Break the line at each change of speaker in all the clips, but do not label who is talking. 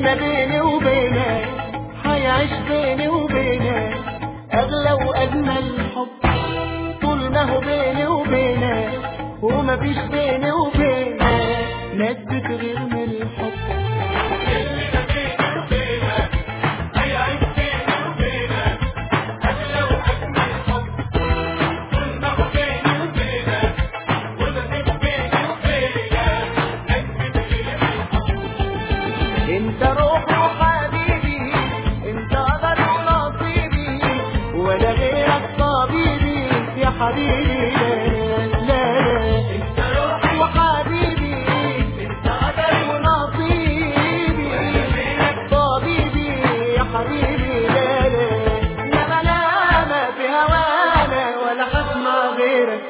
ده بيني وبينك هيعيش بيني وبينك أغلى وأجمل حب، طول ما هو بيني وبينك ومفيش بيني وبينك ناس بتغير من الحب. انت روحي وحبيبي، انت قدري ونصيبي، ولا غيرك طبيبي يا حبيبي. لا لا انت روحي وحبيبي، انت قدري ونصيبي، ولا غيرك طبيبي يا حبيبي. لا لا ملامة في هوانا ولا هسمع غيرك.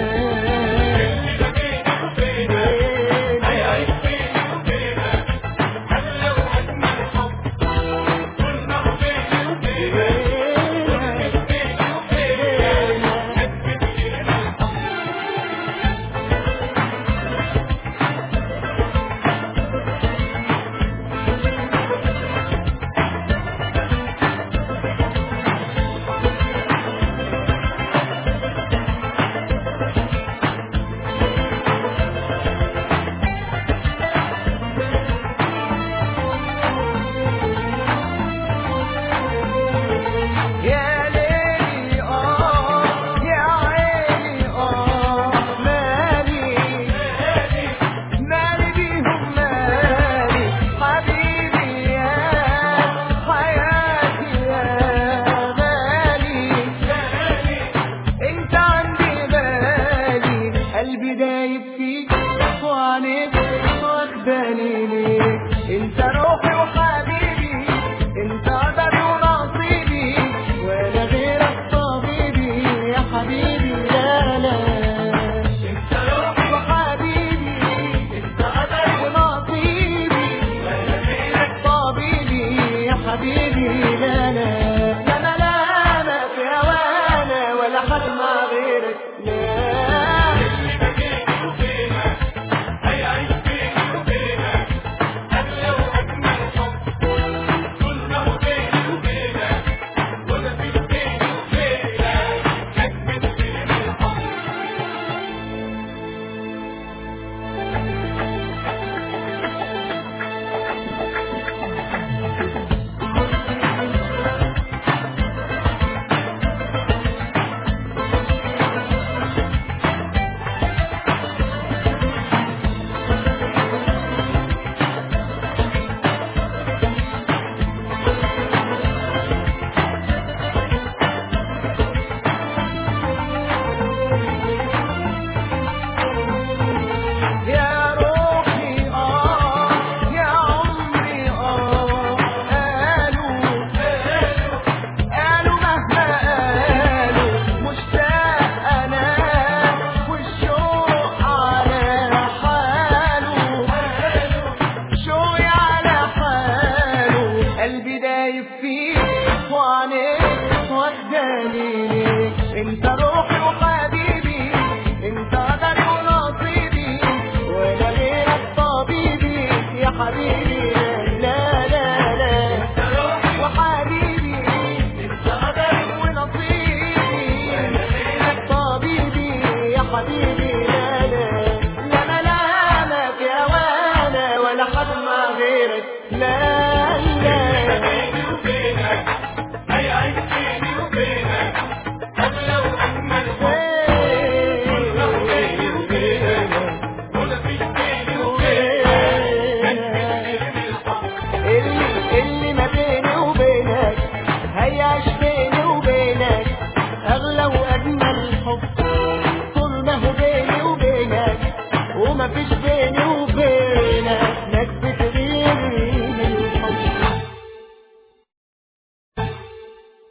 انت روحي وحبيبي، انت قدري ونصيبي، ولا غيرك طبيبي يا حبيبي. لا لا انت روحي وحبيبي، انت قدري ونصيبي، ولا غيرك طبيبي يا حبيبي. لا لا لا ملامة في هوانا ولا هسمع غيرك. لا انت روحي وحبيبي، انت قدري ونصيبي، ولا غيرك طبيبي يا حبيبي. لا لا لا انت روحي وحبيبي، انت قدري ونصيبي، ولا غيرك طبيبي يا حبيبي. لا لا لا ملامة في هوانا ولا هسمع غيرك. لا